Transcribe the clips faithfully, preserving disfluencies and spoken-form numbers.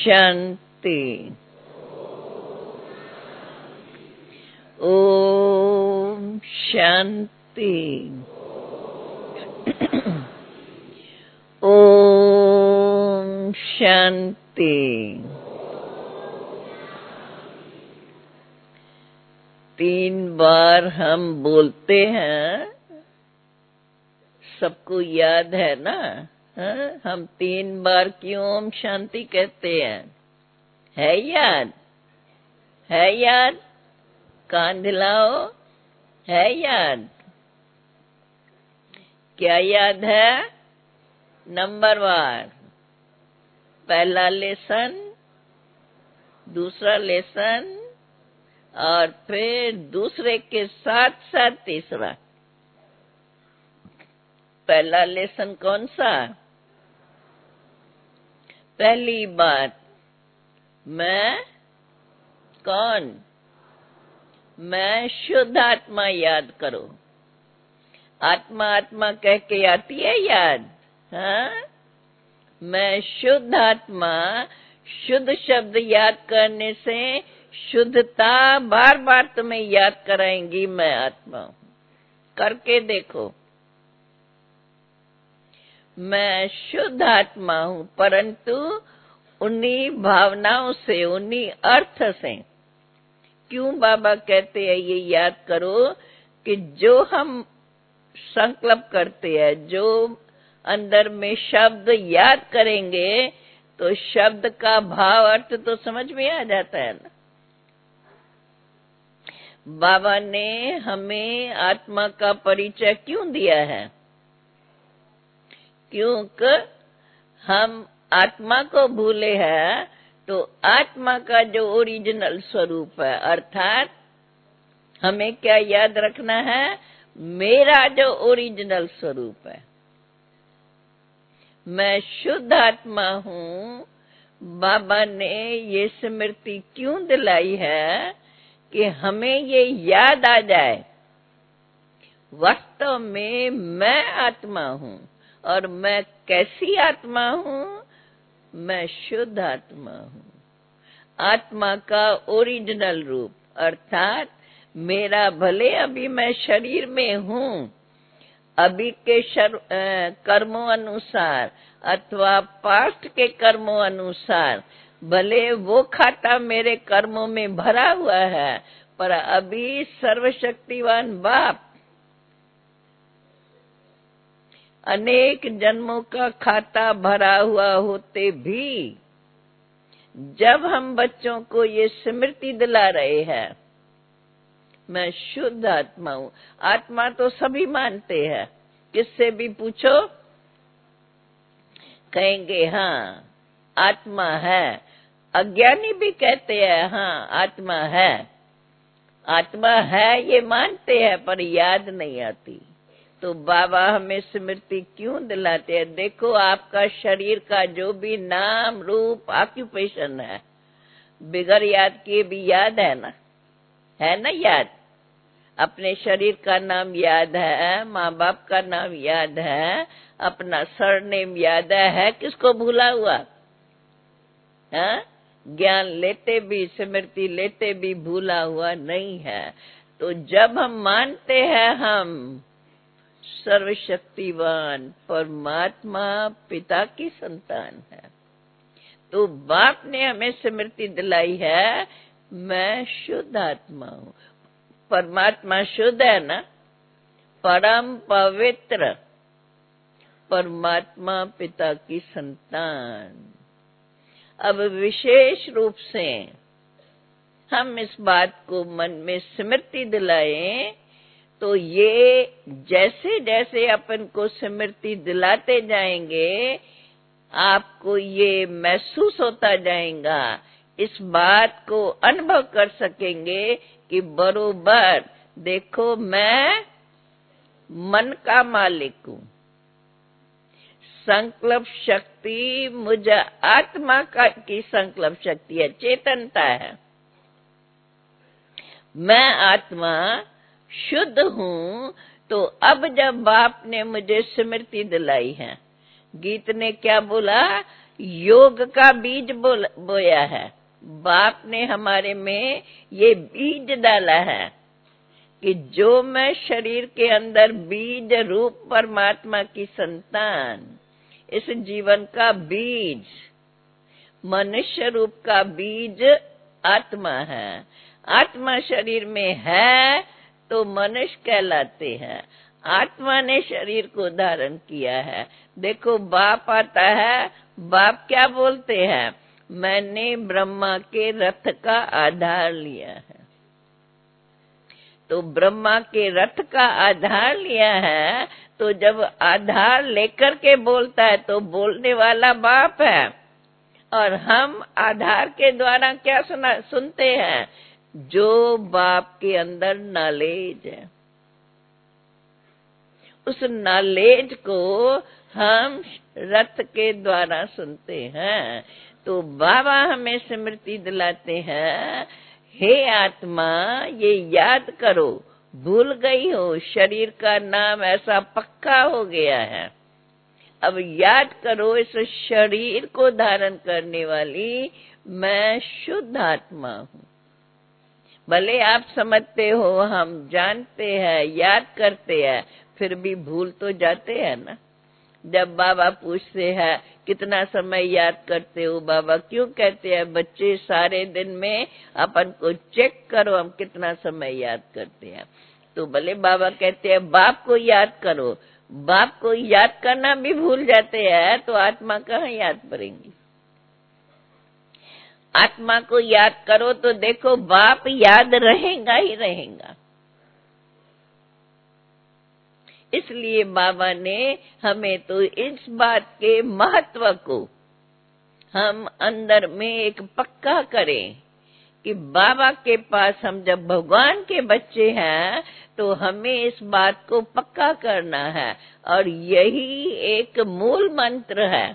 शांति। ओम शांति। ओम शांति। तीन बार हम बोलते हैं, सबको याद है ना? हाँ? हम तीन बार क्यों ओम शांति कहते हैं? है याद? है याद? कान दिलाओ। है याद? क्या याद है? नंबर वार। पहला लेसन, दूसरा लेसन, और फिर दूसरे के साथ साथ तीसरा। पहला लेसन कौन सा? पहली बात, मैं कौन? मैं शुद्ध आत्मा याद करो। आत्मा आत्मा कह के आती है याद? हाँ? मैं शुद्ध आत्मा। शुद्ध शब्द याद करने से शुद्धता बार बार तुम्हें याद कराएंगी। मैं आत्मा हूं, करके देखो। मैं शुद्ध आत्मा हूं, परंतु उन्हीं भावनाओं से, उन्हीं अर्थ से। क्यों बाबा कहते हैं ये याद करो कि जो हम संकल्प करते हैं, जो अंदर में शब्द याद करेंगे, तो शब्द का भाव अर्थ तो समझ में आ जाता है ना। बाबा ने हमें आत्मा का परिचय क्यों दिया है? क्योंकि हम आत्मा को भूले हैं, तो आत्मा का जो ओरिजिनल स्वरूप है, अर्थात हमें क्या याद रखना है? मेरा जो ओरिजिनल स्वरूप है। मैं शुद्ध आत्मा हूं। बाबा ने ये स्मृति क्यों दिलाई है कि हमें ये याद आ जाए, वास्तव में मैं आत्मा हूं। और मैं कैसी आत्मा हूं? मैं शुद्ध आत्मा हूं। आत्मा का ओरिजिनल रूप, अर्थात मेरा भले अभी मैं शरीर में हूं, अभी के कर्मों अनुसार अथवा पास्ट के कर्मों अनुसार, भले वो खाता मेरे कर्मों में भरा हुआ है, पर अभी सर्वशक्तिवान बाप अनेक जन्मों का खाता भरा हुआ होते भी, जब हम बच्चों को ये स्मृति दिला रहे हैं, मैं शुद्ध आत्मा हूं। आत्मा तो सभी मानते हैं, किससे भी पूछो कहेंगे हाँ आत्मा है। अज्ञानी भी कहते हैं हाँ आत्मा है। आत्मा है ये मानते हैं, पर याद नहीं आती। तो बाबा हमें स्मृति क्यों दिलाते हैं? देखो, आपका शरीर का जो भी नाम रूप ऑक्यूपेशन है, बिगर याद किए भी याद है ना? है ना याद? अपने शरीर का नाम याद है, माँ बाप का नाम याद है, अपना सरनेम याद है, है किसको भूला हुआ? हाँ? ज्ञान लेते भी, स्मृति लेते भी भूला हुआ नहीं है। तो जब हम मानते हैं हम सर्वशक्तिवान परमात्मा पिता की संतान है, तो बाप ने हमें स्मृति दिलाई है, मैं शुद्ध आत्मा हूं। परमात्मा शुद्ध है ना? परम पवित्र परमात्मा पिता की संतान। अब विशेष रूप से हम इस बात को मन में स्मृति दिलाएं, तो ये जैसे जैसे अपन को स्मृति दिलाते जाएंगे, आपको ये महसूस होता जाएगा, इस बात को अनुभव कर सकेंगे कि बरोबर देखो मैं मन का मालिक हूं। संकल्प शक्ति मुझे आत्मा का की संकल्प शक्ति है, चेतनता है। मैं आत्मा शुद्ध हूं। तो अब जब बाप ने मुझे स्मृति दिलाई है, गीत ने क्या बोला? योग का बीज बोया है। बाप ने हमारे में ये बीज डाला है कि जो मैं शरीर के अंदर बीज रूप परमात्मा की संतान, इस जीवन का बीज, मनुष्य रूप का बीज आत्मा है। आत्मा शरीर में है तो मनुष्य कहलाते हैं। आत्मा ने शरीर को धारण किया है। देखो बाप आता है, बाप क्या बोलते हैं? मैंने ब्रह्मा के रथ का आधार लिया है। तो ब्रह्मा के रथ का आधार लिया है, तो जब आधार लेकर के बोलता है तो बोलने वाला बाप है। और हम आधार के द्वारा क्या सुना सुनते हैं? जो बाप के अंदर नॉलेज है, उस नॉलेज को हम रथ के द्वारा सुनते हैं। तो बाबा हमें स्मृति दिलाते हैं, हे आत्मा ये याद करो, भूल गई हो, शरीर का नाम ऐसा पक्का हो गया है। अब याद करो, इस शरीर को धारण करने वाली मैं शुद्ध आत्मा हूँ। भले आप समझते हो, हम जानते हैं, याद करते हैं, फिर भी भूल तो जाते हैं ना। जब बाबा पूछते हैं कितना समय याद करते हो बाबा, क्यों कहते हैं बच्चे सारे दिन में अपन को चेक करो हम कितना समय याद करते हैं। तो भले बाबा कहते हैं बाप को याद करो, बाप को याद करना भी भूल जाते हैं तो आत्मा कहाँ याद करेंगी? आत्मा को याद करो तो देखो बाप याद रहेगा ही रहेगा। इसलिए बाबा ने हमें तो इस बात के महत्व को हम अंदर में एक पक्का करें कि बाबा के पास हम जब भगवान के बच्चे हैं तो हमें इस बात को पक्का करना है। और यही एक मूल मंत्र है।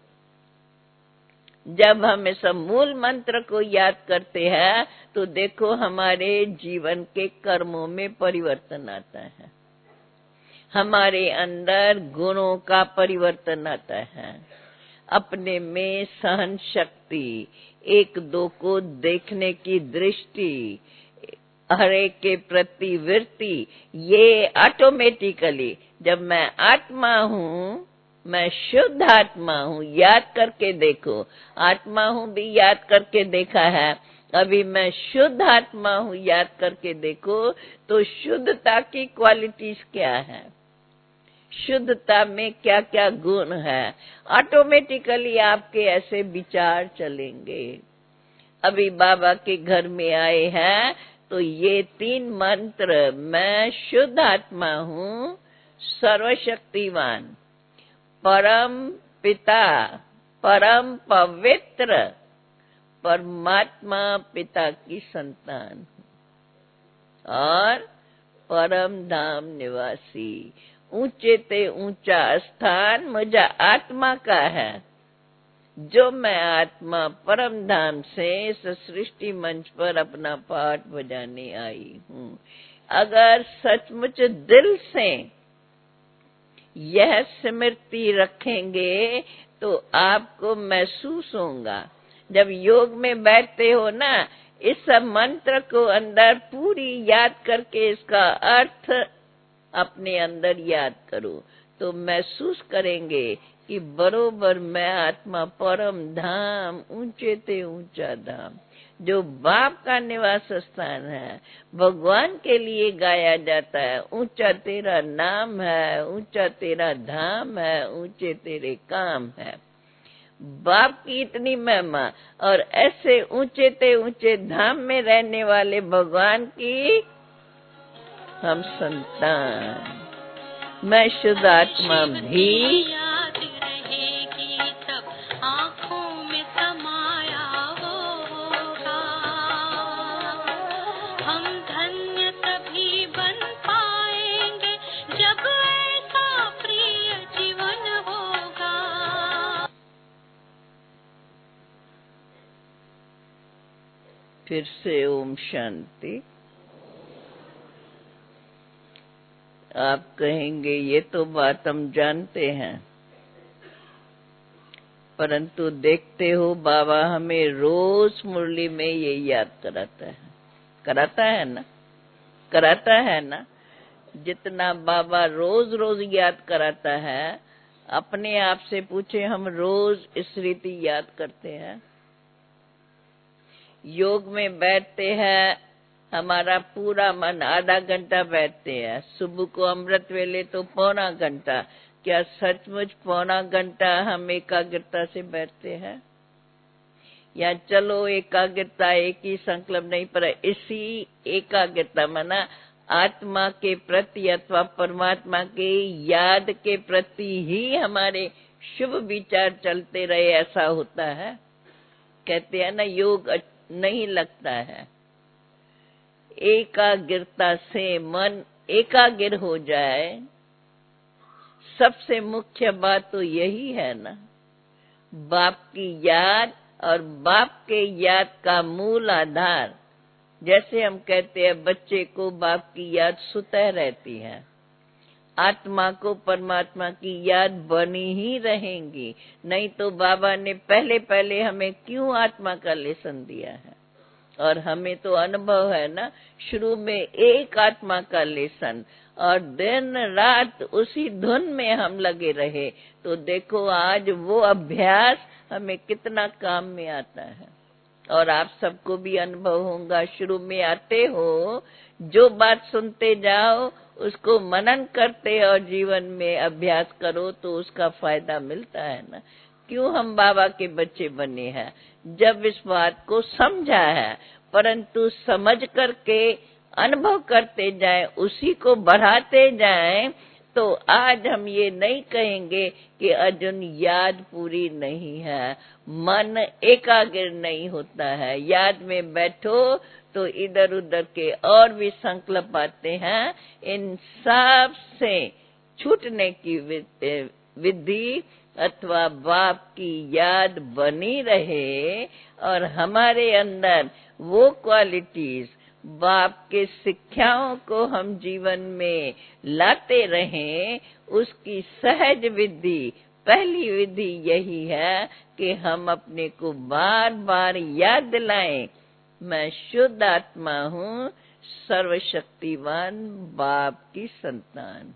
जब हम इस मूल मंत्र को याद करते हैं तो देखो हमारे जीवन के कर्मों में परिवर्तन आता है, हमारे अंदर गुणों का परिवर्तन आता है, अपने में सहन शक्ति, एक दो को देखने की दृष्टि, हर एक के प्रति वृत्ति, ये ऑटोमेटिकली जब मैं आत्मा हूँ, मैं शुद्ध आत्मा हूँ, याद करके देखो, आत्मा हूँ भी याद करके देखा है, अभी मैं शुद्ध आत्मा हूँ याद करके देखो, तो शुद्धता की क्वालिटीज क्या है, शुद्धता में क्या क्या गुण है, ऑटोमेटिकली आपके ऐसे विचार चलेंगे। अभी बाबा के घर में आए हैं तो ये तीन मंत्र, मैं शुद्ध आत्मा हूँ, सर्वशक्तिवान, परम पिता, परम पवित्र परमात्मा पिता की संतान और परम धाम निवासी, ऊंचे ते ऊंचा स्थान मुझे आत्मा का है। जो मैं आत्मा परम धाम से इस सृष्टि मंच पर अपना पाठ बजाने आई हूँ। अगर सचमुच दिल से यह स्मृति रखेंगे तो आपको महसूस होगा, जब योग में बैठते हो ना, इस मंत्र को अंदर पूरी याद करके इसका अर्थ अपने अंदर याद करो तो महसूस करेंगे कि बरोबर मैं आत्मा परम धाम, ऊंचे ते ऊंचा धाम, जो बाप का निवास स्थान है, भगवान के लिए गाया जाता है, ऊंचा तेरा नाम है, ऊंचा तेरा धाम है, ऊंचे तेरे काम है। बाप की इतनी महिमा और ऐसे ऊंचे ते ऊंचे धाम में रहने वाले भगवान की हम संतान, मैं शुद्ध आत्मा भी फिर से ओम शांति। आप कहेंगे ये तो बात हम जानते हैं, परंतु देखते हो बाबा हमें रोज मुरली में ये याद कराता है, कराता है ना, कराता है ना। जितना बाबा रोज रोज याद कराता है, अपने आप से पूछे हम रोज इस रीति याद करते हैं? योग में बैठते हैं, हमारा पूरा मन आधा घंटा बैठते हैं, सुबह को अमृत वेले तो पौना घंटा। क्या सचमुच पौना घंटा हम एकाग्रता से बैठते हैं? या चलो एकाग्रता एक ही संकल्प नहीं, पर इसी एकाग्रता माना आत्मा के प्रति अथवा परमात्मा के याद के प्रति ही हमारे शुभ विचार चलते रहे, ऐसा होता है? कहते हैं ना योग नहीं लगता है। एकाग्रता से मन एकाग्र हो जाए, सबसे मुख्य बात तो यही है ना। बाप की याद और बाप के याद का मूल आधार, जैसे हम कहते हैं बच्चे को बाप की याद सुतह रहती है, आत्मा को परमात्मा की याद बनी ही रहेंगी। नहीं तो बाबा ने पहले पहले हमें क्यों आत्मा का लेसन दिया है? और हमें तो अनुभव है ना, शुरू में एक आत्मा का लेसन और दिन रात उसी धुन में हम लगे रहे, तो देखो आज वो अभ्यास हमें कितना काम में आता है। और आप सबको भी अनुभव होगा, शुरू में आते हो, जो बात सुनते जाओ उसको मनन करते और जीवन में अभ्यास करो तो उसका फायदा मिलता है ना। क्यों हम बाबा के बच्चे बने हैं? जब इस बात को समझा है, परंतु समझ करके अनुभव करते जाएं, उसी को बढ़ाते जाएं, तो आज हम ये नहीं कहेंगे कि अर्जुन याद पूरी नहीं है, मन एकाग्र नहीं होता है। याद में बैठो तो इधर उधर के और भी संकल्प आते हैं, इन सब से छूटने की विधि अथवा बाप की याद बनी रहे और हमारे अंदर वो क्वालिटीज, बाप के शिक्षाओं को हम जीवन में लाते रहें, उसकी सहज विधि, पहली विधि यही है कि हम अपने को बार बार याद दिलाएं, मैं शुद्ध आत्मा हूँ, सर्वशक्तिवान बाप की संतान।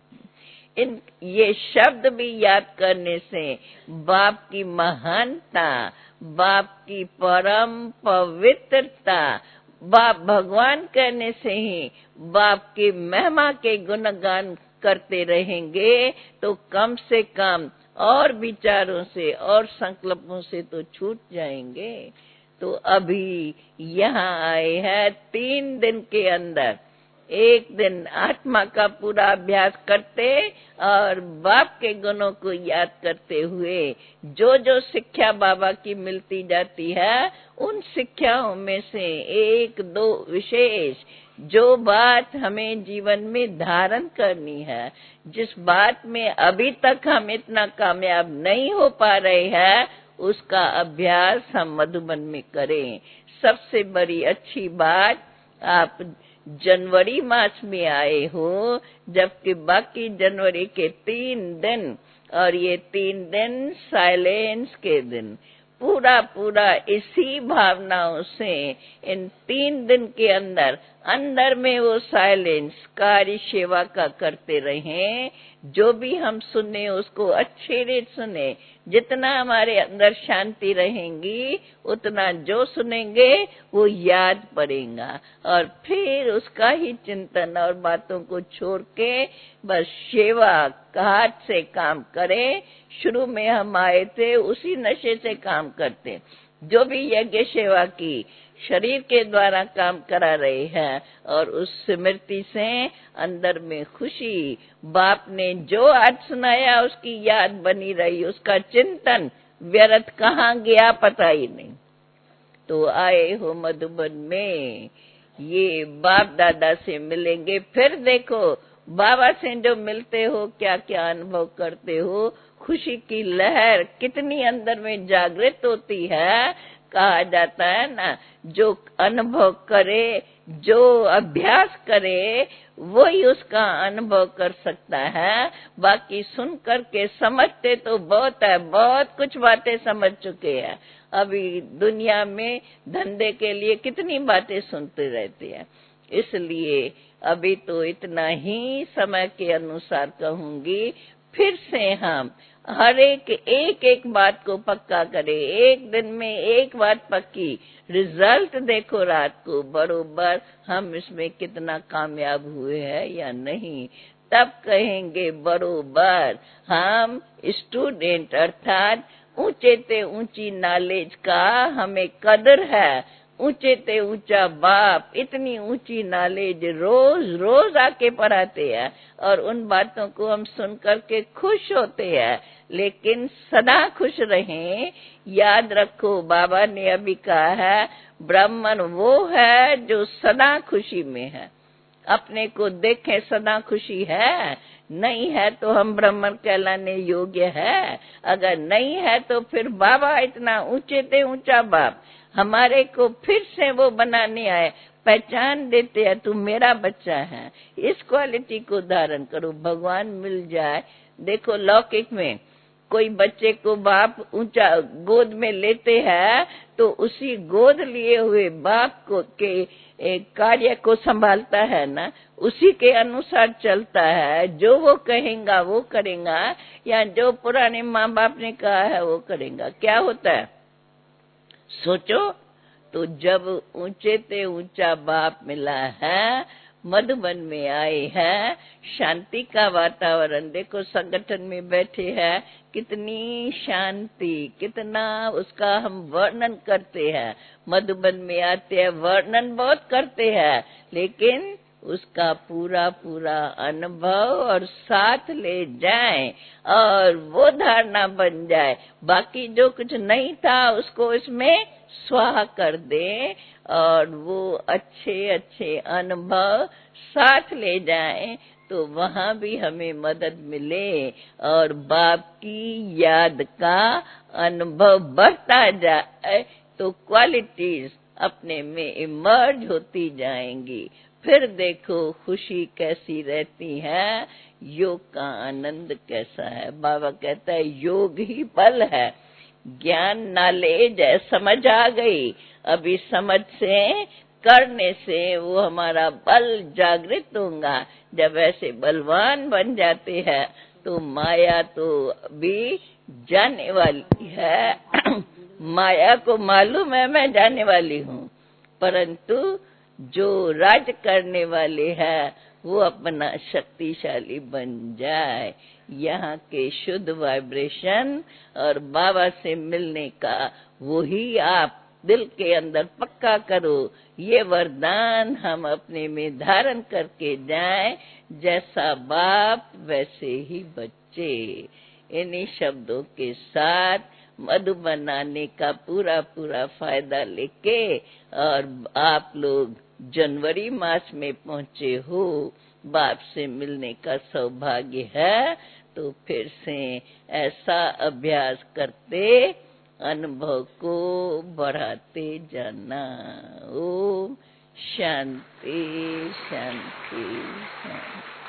इन ये शब्द भी याद करने से बाप की महानता, बाप की परम पवित्रता, बाप भगवान कहने से ही बाप की महिमा के गुणगान करते रहेंगे, तो कम से कम और विचारों से और संकल्पों से तो छूट जाएंगे। तो अभी यहाँ आए हैं, तीन दिन के अंदर एक दिन आत्मा का पूरा अभ्यास करते और बाप के गुणों को याद करते हुए जो जो शिक्षा बाबा की मिलती जाती है, उन शिक्षाओं में से एक दो विशेष जो बात हमें जीवन में धारण करनी है, जिस बात में अभी तक हम इतना कामयाब नहीं हो पा रहे हैं, उसका अभ्यास हम मधुबन में करें। सबसे बड़ी अच्छी बात, आप जनवरी मास में आए हो, जबकि बाकी जनवरी के तीन दिन और ये तीन दिन साइलेंस के दिन, पूरा पूरा इसी भावनाओं से इन तीन दिन के अंदर अंदर में वो साइलेंस कार्य सेवा का करते रहें। जो भी हम सुने उसको अच्छे रीत सुने, जितना हमारे अंदर शांति रहेंगी उतना जो सुनेंगे वो याद पड़ेगा, और फिर उसका ही चिंतन और बातों को छोड़ के बस सेवा हाथ से काम करें। शुरू में हम आए थे उसी नशे से काम करते, जो भी यज्ञ सेवा की शरीर के द्वारा काम करा रहे हैं, और उस स्मृति से अंदर में खुशी, बाप ने जो आज सुनाया उसकी याद बनी रही, उसका चिंतन व्यर्थ कहाँ गया पता ही नहीं। तो आए हो मधुबन में, ये बाप दादा से मिलेंगे, फिर देखो बाबा से जो मिलते हो क्या क्या अनुभव करते हो, खुशी की लहर कितनी अंदर में जागृत होती है। कहा जाता है ना, जो अनुभव करे, जो अभ्यास करे, वही उसका अनुभव कर सकता है। बाकी सुन करके समझते तो बहुत है, बहुत कुछ बातें समझ चुके हैं। अभी दुनिया में धंधे के लिए कितनी बातें सुनते रहते हैं। इसलिए अभी तो इतना ही समय के अनुसार कहूंगी। फिर से हम हर एक एक एक बात को पक्का करें, एक दिन में एक बात पक्की, रिजल्ट देखो रात को बरोबर हम इसमें कितना कामयाब हुए हैं या नहीं। तब कहेंगे बरोबर हम स्टूडेंट, अर्थात ऊंचे ते ऊंची नॉलेज का हमें कदर है। ऊंचे ते ऊंचा बाप इतनी ऊंची नॉलेज रोज रोज आके पढ़ाते हैं, और उन बातों को हम सुन करके खुश होते हैं। लेकिन सदा खुश रहें। याद रखो, बाबा ने अभी कहा है, ब्राह्मण वो है जो सदा खुशी में है। अपने को देखें, सदा खुशी है, नहीं है तो हम ब्राह्मण कहलाने योग्य है। अगर नहीं है तो फिर बाबा इतना ऊंचे ते ऊंचा बाप हमारे को फिर से वो बनाने आए, पहचान देते हैं, तू मेरा बच्चा है। इस क्वालिटी को धारण करो, भगवान मिल जाए। देखो लौकिक में कोई बच्चे को बाप ऊंचा गोद में लेते हैं तो उसी गोद लिए हुए बाप को के एक कार्य को संभालता है ना, उसी के अनुसार चलता है। जो वो कहेगा वो करेगा, या जो पुराने माँ बाप ने कहा है वो करेगा। क्या होता है सोचो। तो जब ऊंचे ते ऊंचा बाप मिला है, मधुबन में आए हैं, शांति का वातावरण देखो, संगठन में बैठे हैं, कितनी शांति, कितना उसका हम वर्णन करते हैं। मधुबन में आते हैं, वर्णन बहुत करते हैं, लेकिन उसका पूरा पूरा अनुभव और साथ ले जाएं और वो धारणा बन जाए। बाकी जो कुछ नहीं था उसको इसमें स्वाहा कर दे और वो अच्छे अच्छे अनुभव साथ ले जाएं, तो वहां भी हमें मदद मिले और बाप की याद का अनुभव बढ़ता जाए, तो क्वालिटीज अपने में इमर्ज होती जाएंगी। फिर देखो खुशी कैसी रहती है, योग का आनंद कैसा है। बाबा कहता है योग ही बल है। ज्ञान नॉलेज है, समझ आ गई, अभी समझ से करने से वो हमारा बल जागृत होगा। जब ऐसे बलवान बन जाते हैं तो माया तो अभी जाने वाली है। माया को मालूम है मैं जाने वाली हूँ, परंतु जो राज करने वाले हैं वो अपना शक्तिशाली बन जाए। यहाँ के शुद्ध वाइब्रेशन और बाबा से मिलने का वही आप दिल के अंदर पक्का करो। ये वरदान हम अपने में धारण करके जाएं, जैसा बाप वैसे ही बच्चे। इन्हीं शब्दों के साथ मधु बनाने का पूरा पूरा फायदा लेके, और आप लोग जनवरी मास में पहुंचे हो, बाप से मिलने का सौभाग्य है, तो फिर से ऐसा अभ्यास करते अनुभव को बढ़ाते जाना। ओम शांति शांति शांति।